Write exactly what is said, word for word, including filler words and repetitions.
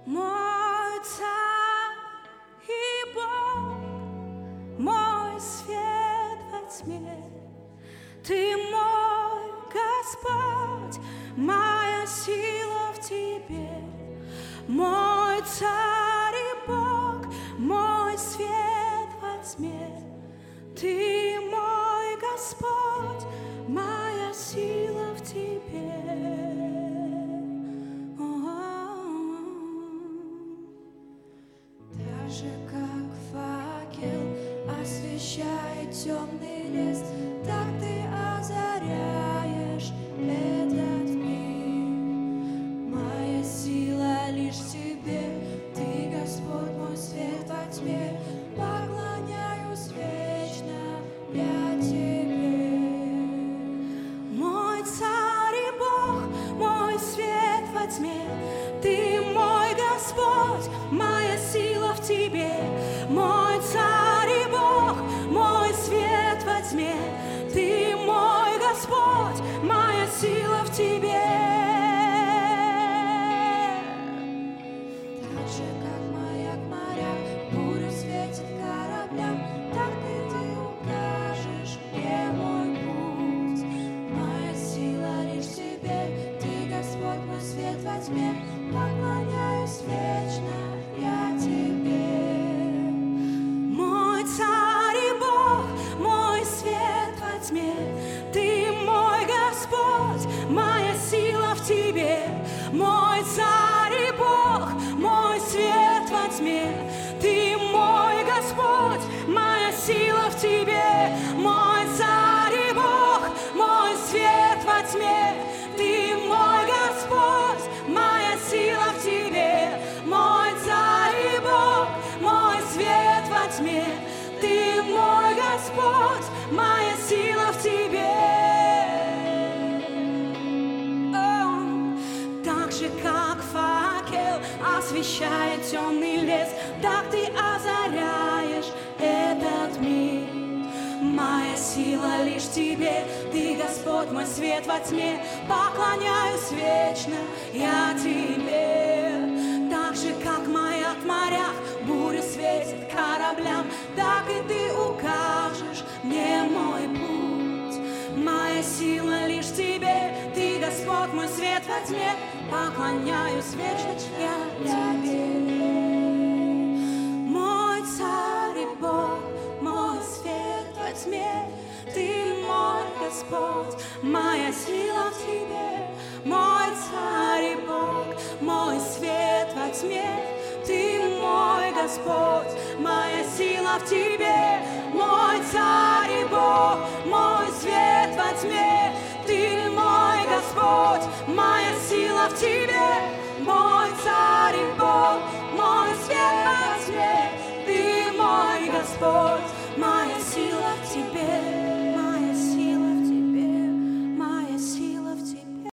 Мой Царь и Бог, мой свет во тьме, Ты мой Господь, моя сила в Тебе. Мой Царь и Бог, мой свет во тьме, Ты мой Господь, моя сила в Тебе. Даже как факел освещает темный лес, так Ты озаряешь этот мир. Моя сила лишь в Тебе, Ты, Господь, мой свет во тьме. Поклоняюсь вечно я Тебе. Мой Царь и Бог, мой свет во тьме, Ты мой Господь, моя сила в Тебе. Мой Царь и Бог, мой свет во тьме, Ты мой Господь, моя сила в Тебе. Так же, как маяк моря, бурю светит кораблям, так и Ты укажешь мне мой путь. Моя сила лишь в Тебе, Ты, Господь, мой свет во тьме. Поклоняюсь вечно я Тебе. Мой Царь и Бог, мой свет во тьме, Ты мой Господь, моя сила в Тебе. Мой Царь и Бог, мой свет во тьме, Ты мой Господь, моя сила в Тебе. Мой Царь и Бог, мой свет во тьме, Ты мой Господь, моя сила в Тебе. Мой Царь и Бог, мой свет во тьме, Ты мой Господь, моя сила в Тебе. О, так же, как факел освещает темный лес, так Ты озаряешь этот мир. Моя сила лишь в Тебе, Ты, Господь, мой свет во тьме. Поклоняюсь вечно я Тебе. Так же, как маяк в морях, буря светит кораблям, так и Ты укажешь мне мой путь. Моя сила лишь в Тебе, Ты, Господь, мой свет во тьме. Поклоняюсь вечно я Тебе. Мой Царь и Бог, мой свет во тьме, Ты мой Господь, моя сила в Тебе. Мой Царь и Бог, мой свет во тьме, Ты мой Господь, моя сила в Тебе. Мой Царь и Бог, мой свет во тьме, Ты мой Господь, моя сила в Тебе. Мой Царь и Бог, мой свет во тьме, Ты мой Господь, моя сила в Тебе.